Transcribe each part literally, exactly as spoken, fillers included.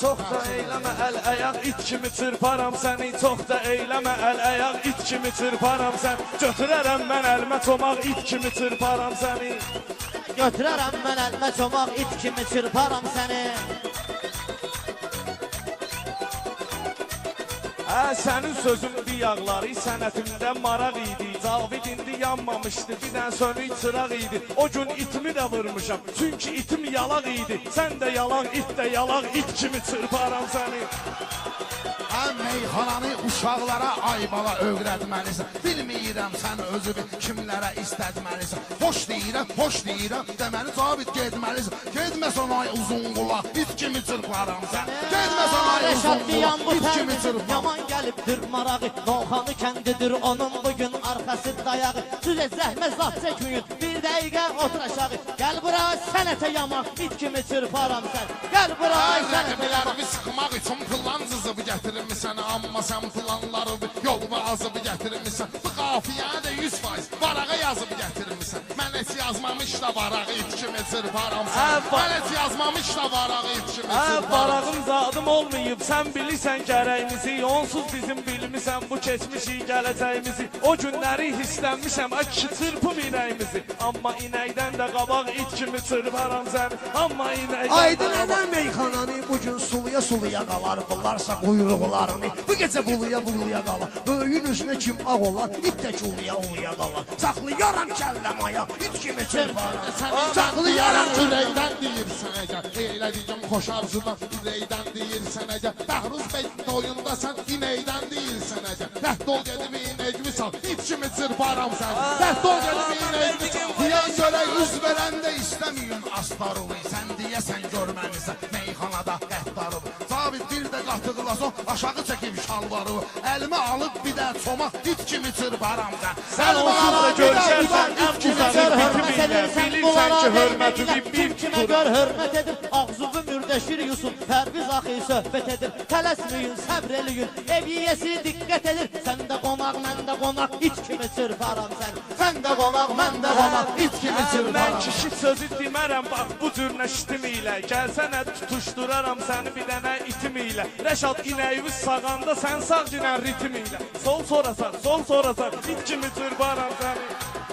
Çox da eyləmə əl əyaq it kimi çırparam səni. Çox da eyləmə əl əyaq it kimi çırparam sən. Götürərəm mən əlimə çomaq it kimi çırparam səni. Götürərəm mən əlimə çomaq it kimi çırparam səni. Hə, sənin sözün diyaqları sənətimdə maraq idi. Cavid indi yanmamışdı, bir dən sönük çıraq idi. O gün itimi də vurmuşam, çünki itim yalaq idi. Sən də yalaq, it də yalaq, it kimi çırparam səni. Həm meyxananı uşaqlara aybala öyrətməlisən. Bilmirəm sən özü kimlərə istətməlisən. Hoş deyirəm, hoş deyirəm, deməli Cavid gedməlisən. Gedməsən ay uzun qulaq, it kimi çırparam sən. Gedməsən ay uzun qulaq, it kimi çırparam. Yaman gəlibdir marağı, Novxanı kəndidir onun bugün arxası dayağı. Süzə zəhmət zat çəkməyin, bir dəqiqə otur aşağı. Gəl bura sənətə yamaq, it kimi çırparam sən. Gəl bura sənətə yamaq. Sıxmaq üçün plan cızıb gətirirmisən, amma sən planları yol və azıb gətirirmisən. Bu qafiyəni də yüz faiz varağa yazıb gətirirmisən. Mən heç yazmamış da varağı it kimi çırparam sən. Mən heç yazmamış da varağı it kimi çırparam. Varağım zadım olmayıb, sən bilirsən gərəyimizi. Onsuz bizim bilmirsən bu keçmişi, gələcəyimizi. O günləri hissənmişəm, ay kişi çırpım inəyimizi. Amma inəkdən də qabaq it kimi çırparam səni. Amma inəkdən Aydın nədən meyxananı bugün suluya suluya qalar. Bunlarsa quyruqlarını bu gecə buluya buluya qalar. Böyüyün üstünə kim ağ olar, it də uluya uluya qalar. Saxlayaram kəlləm ayaq, it kimi çırparam. Saxlayaram ürəkdən deyirsən əgər. Eylədiyim xoş arzudan ürəkdən deyirsən əgər. Bəhruz bəy toyunda sən inəkdən deyirsən əgər. Rəhd ol gedib inəkmi sal, it kimi çırparam sən. Rəhd ol gedib inəkmi sal. Diyan görək üz verəndə istəmiyim astarılı. Sən deyəsən görməmisən meyxanada rəhtarılı. Cavid bir də qatıqlaso aşağı çəkib şalvarı. Əlimə alıb bir də çomaq it kimi çırparam sən. Sən onsuz da görüşərsən ən uzağı bitimində. Bilirsən ki hörmətimi bir kimə gör hörmət edir. Ağzıvı mürdəşir Yusuf Pərviz axı söhbət edir. Tələsməyin, səbr eləyin, ev yiyəsi diqqət edir. Sən də qonaq, mən də qonaq, it kimi çırparam sən. Sən də qonaq, mən də qonaq, it kimi çırparam. Mən kişi sözü demərəm, bax bu cür nəştim ilə. Gəlsənə tutuşduraram səni bir dənə itim ilə. Rəşad inəyimiz sağanda sən sağ dinən ritim ilə. Sol sorasan, sol sorasan, it kimi çırparam səni.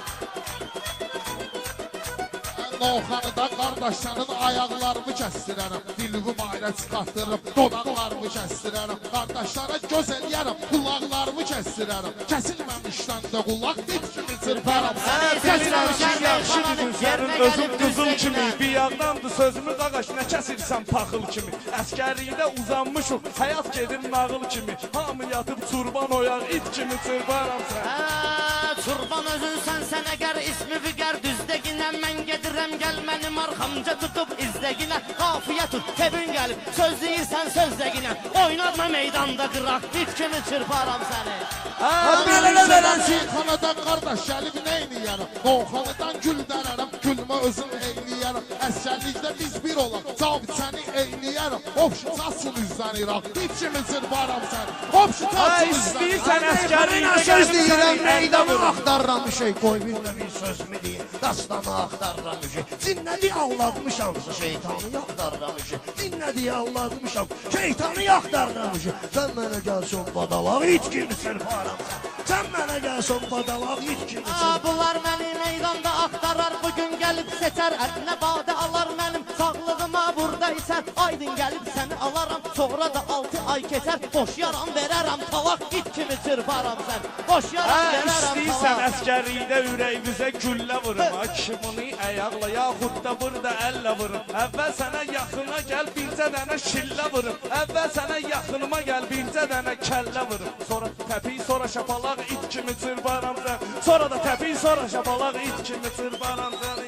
Novxanıda qardaşlarının ayaqlarımı kəstirərəm. Dilimi bayra çıxartdırırım, dodaqlarımı kəstirərəm. Qardaşlara göz eləyərəm, qulaqlarımı kəstirərəm. Kəsilməmişdən də qulaq it kimi çırparam. Bilirəm ki, yaxşı dedin sənin özün qızıl kimi. Bir yandandır sözümü qaqaş, nə kəsirsən paxıl kimi. Əskərlikdə uzanmışıq, həyat gedir nağıl kimi. Hamı yatıb çurban oyaq, it kimi çırparam sən. Çurban özünsən sən əgər ismi vüqər düzdəginə mən gedirəm. Gəl mənim arxamca tutub izləginə. Qafiyə tut, tebün gəlib, söz deyirsən sözdəginə. Oynatma meydanda qıraq, it kimi çırparam səni. Mənə verən xanadan qardaş gəlib neyniyərəm. Novxanıdan gül dərərəm, gülmə özüm eyniyərəm. Əskərlikdə biz bir olaq, Cavid səni eyniyərəm. Hopşu çatsın üzdən İraq, it kimi çırparam səni. Hopşu çatsın üzdən. İstəyirsən əskərlikdə Söz deyirəm, meydanı meydanı axtarıram bir şey. Qoy bir də bir sözümü deyim, dastanı axtarıram bir şey. Cinnədi ağlatmışam, şeytanı axtarıram bir şey. Cinnədi ağlatmışam, şeytanı axtarıram bir şey. Sən mənə gəlsən badalaq, it kimi çırparam sən. Sən mənə gəlsən badalaq, it kimi çırparam. Bunlar məni meydanda axtarar, bugün gəlib seçər. Əlinə badə alar mənim sağlığıma burada içər. Aydın gəlib səni alaram, sonra da altı ay keçər. Boş yaram verərəm talaq, it kimi çırparam sən. Boş yaram verərəm talaq. İstəyirsən əskərlikdə ürəyimizə güllə vurma. Kimini əyaqla, yaxud da burada əllə vurun. Əvvəl sənə yaxına gəl, bircə dənə şillə vurun. Əvvəl sənə yaxınıma gəl, bircə dənə kəllə vurun. Sonra təpi, sonra şapalaq, it kimi çırparam sən. Sonra da təpi, sonra şapalaq, it kimi çırparam sən.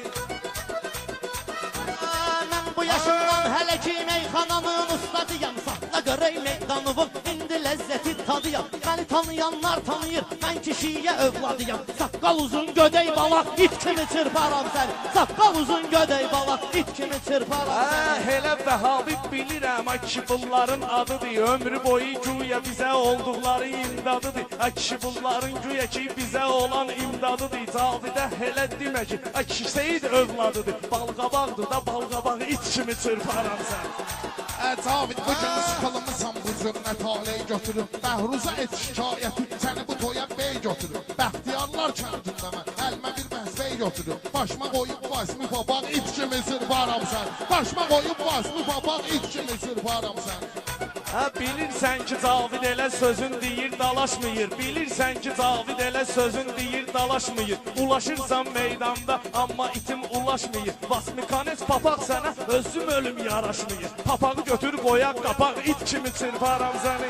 Mən bu yaşımdan hələ ki meyxananın ustadıyam. Saxla görək meydanımın indi ləzzəti tadıyam. Məni tanıyanlar tanıyır, mən kişiyə övladıyam. Saqqal uzun gödək balaq, it kimi çırparam sən. Saqqal uzun gödək balaq, it kimi çırparam sən. Elə Vəhabi bilirəm, ki bunların adıdır. Ömrü boyu güya bizə olduqları imdadıdır. Ki bunların güya ki bizə olan imdadıdır. Cavidə elə demə ki, ki Seyid övladıdır. Balqabaqdır da balqabaq, it kimi çırparam sən. Cavid bu gün sıxılmısan bu zürnə taleyi götürüb Bəhruza et şikayəti səni bu toya bey götürüb Bəxtiyarlar kəndində mən əlmə bir məzbey götürüb Başıma qoyub vasmi papaq it kimi zırvaram sən Başıma qoyub vasmi papaq it kimi zırvaram sən Hə bilirsən ki Cavid elə sözün deyir dalaşmıyır Bilirsən ki Cavid elə sözün deyir dalaşmıyır Ulaşırsan meydanda amma itim ulaşmıyır Vasmikanes papaq sənə özüm ölüm yaraşmıyır Papağı götür qoyaq qapaq it kimi çırparam səni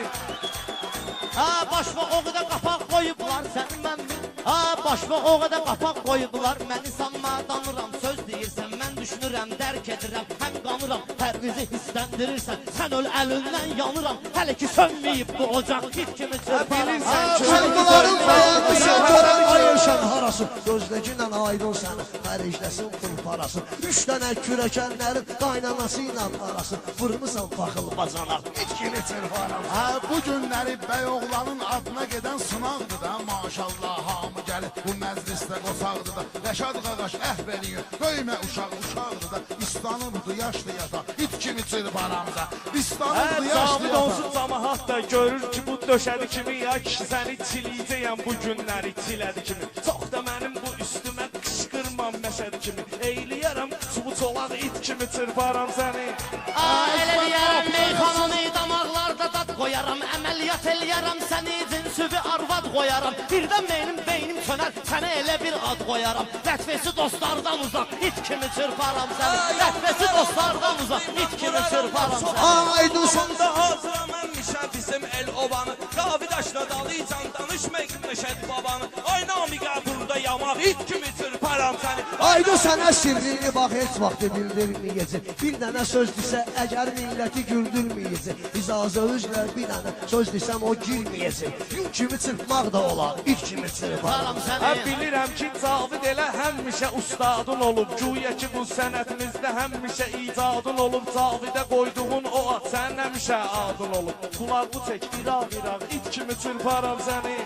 Ha başıma o qədər qapaq qoyublar səni mən Ha başıma o qədər qapaq qoyublar məni sanma danıram Söz deyirsən mən düşünürəm dərk edirəm Həm qanıram pərvizi hissəndirirsən Sən öl əlindən yanıram Hələ ki sönməyib bu ocaq it kimi çırparam Bilirsən ki Çılgıların dayanmışın görən ayırşan harası Gözdəkinlə aydın səni xəricləsin pul parası Üç dənə kürəkənlərin qaynanası ilə arası Vırmısan paxıl bacana it kimi çırparam Hə bu günləri bəy oğlanın adına gedən sınaqdır da Maşallah hamı gəlir bu məclisdə qosaqdır da Rəşad qaqaş əhv eləyir Göymə uşaq uşaqdır da İstanırdı yaşlı yata it kimi çırparamsa İstanırdı Hə yaşlı Cavid yata onsuz camaat da görür ki bu döşədi kimi Ya kişi səni çiliyəcəyəm bu günləri çilədi kimi Çox da mənim bu üstümə qışqırmam məşədi kimi Eyliyərəm çubu çolaq it kimi çırparam səni Aa, elə deyərəm meyxananı damaqlarda dad qoyaram Əməliyyat eləyərəm səni cinsüvi arvad qoyaram Birdən mənim beynim sönər sənə elə bir ad qoyaram Lətvesi dostlardan uzaq it kimi çırparam səni Lətvesi dostlardan uzaq it kimi çırparam səni Aydın sən Sonda hazıram əmişə bizim el obanı Qavidaşla dalıcan danışmaq məşəd babanı Ay namiqə burada yamaq it kimi çırparam səni Aydın sənə sirrini bax heç vaxt bildirməyəcək Bir dənə söz desə əgər milləti güldürməyəcək İcazə üzlə bir dənə söz desəm o girməyəcək Yün kimi çırpmaq da olar it kimi çırparam Çırparam Hə səni bilirəm ki Cavid elə həmişə ustadın olub Güya ki bu sənətimizdə həmişə icadın olub Cavidə qoyduğun o ad sən həmişə adın olub Qulaqlı çək viraq viraq it kimi çırparam səni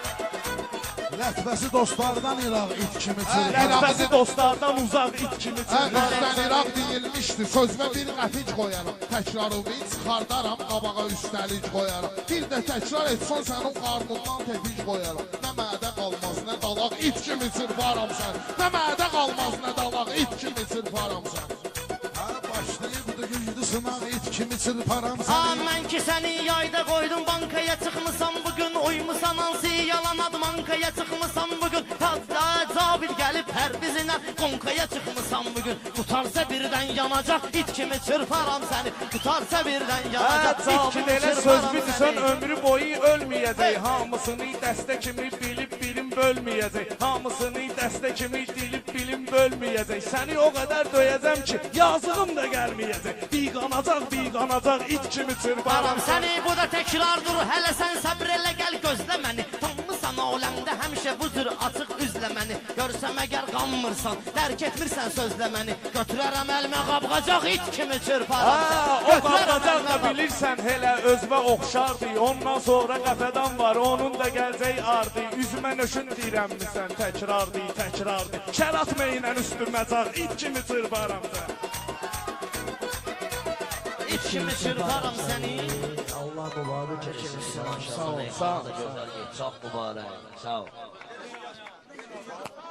Lətvəsi dostlardan İraq it kimi çırparam Lətvəsi dostlardan uzaq it kimi Hə, çırparam bizdən İraq deyilmişdi, sözvə bir qəpic qoyarım Təkrarıvi çıxardaram, qabağa üstəlik qoyarım Bir də təkrar etsən sənin qarnından tepic qoyarım Nə mədə qalmaz, nə dalaq it kimi çırparam sən Nə mədə qalmaz, nə dalaq it kimi çırparam sən Hə, başlayıbdı güclü sınaq it kimi çırparam Ha səni mən ki səni yayda qoydum bankaya çıxmısan bugün Uymusan hansı yalan ad bankaya çıxmısan bugün Tazda Cavid gəlib pərvizinə qonkaya çıxmısan bugün Tutarsa birdən yanacaq it kimi çırparam səni Tutarsa birdən Hə yanacaq it Cavid kimi elə söz çırparam bilirsən səni ömrü boyu ölməyəcək Hamısını dəstə kimi bilib bilim bölməyəcək Hamısını dəstə kimi dilib bilim bölməyəcək Səni o qədər döyəcəm ki yazığım da gəlməyəcək Biqanacaq biqanacaq it kimi çırparam Baram səni bu da təkrardır hələ sən səbr elə gəl gözlə məni Tanımısan aləmdə həmişə bu cür açıq üzlə məni Görsəm əgər qanmırsan dərk etmirsən sözlə məni Götürərəm əlimə qabqacaq it kimi çırparam Hə o qabqacaq da bilirsən elə özvə oxşardı Ondan sonra qəfədən var onun da gələcək ardı Üzümə nöşün deyirəmmisən təkrardı təkrardı Şər atma ilə üstümə caq it kimi çırparam sən it kimi çırparam səni Allah mübarək etsin Sağ ol, sağ ol Çok mübarek. Sağ ol.